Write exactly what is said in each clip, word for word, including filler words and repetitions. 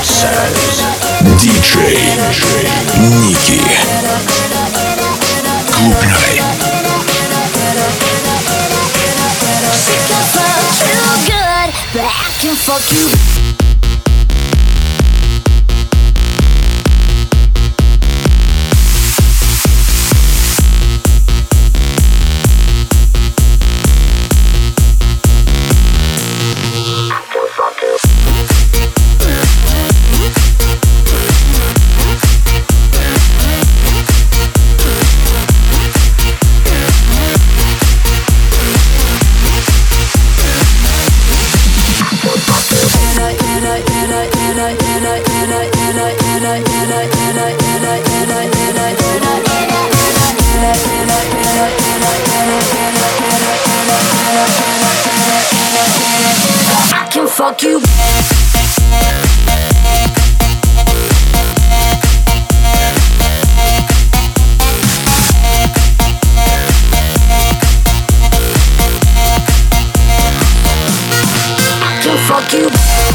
says диджей Ники. Клуб Night. She can fuck you good, but I can fuck you. I can fuck you. I can fuck you.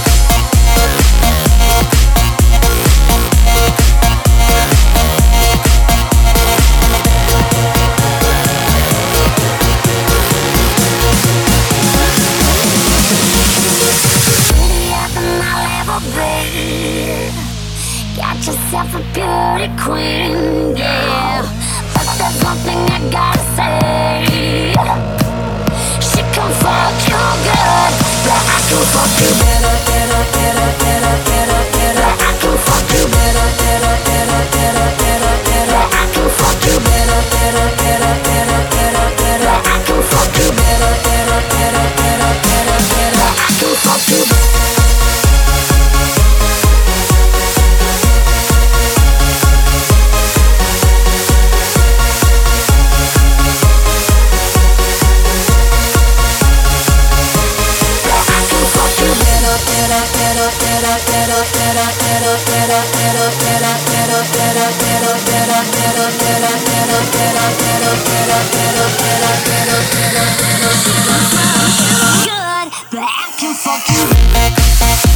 Got yourself a beauty queen, yeah. But there's one thing I gotta say. She can fuck you good, but I can fuck you better, better, better, better, better, better. I can fuck you better, better, better, better, better, better. I can fuck you better, better, better, better, better, better. I can fuck you better, better, better, better, better, better. I can fuck you better. Good, but I can fuck you.